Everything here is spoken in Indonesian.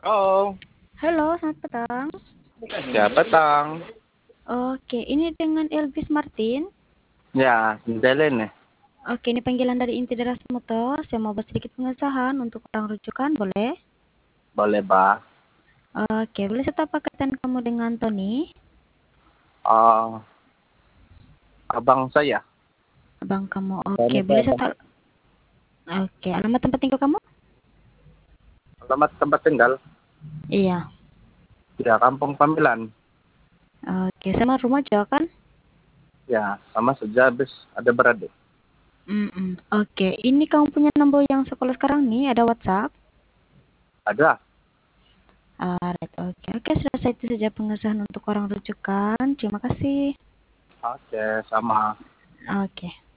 Oh, Halo, selamat petang. siapa tang? Oke, ini dengan Elvis Martin. Ya, sendiri nih. Oke, ini panggilan dari Inti Deras Motor. Saya mau buat sedikit pengesahan untuk orang rujukan, boleh? Boleh, Bah. Oke, boleh saya tahu apa kaitan kamu dengan Tony? Oh, abang saya. Abang kamu. Oke, Ini boleh saya saya abang. tahu. Oke, alamat tempat tinggal kamu? Alamat tempat tinggal. Iya. Ya, Kampung Pamilan. Oke, sama rumah jauh kan? Ya, sama saja habis ada beradik. Oke, ini kamu punya nomor yang sekolah sekarang nih, ada WhatsApp? Ada. Alright, oke, selesai itu saja pengesahan untuk orang rujukan. Terima kasih. Oke, sama. Oke.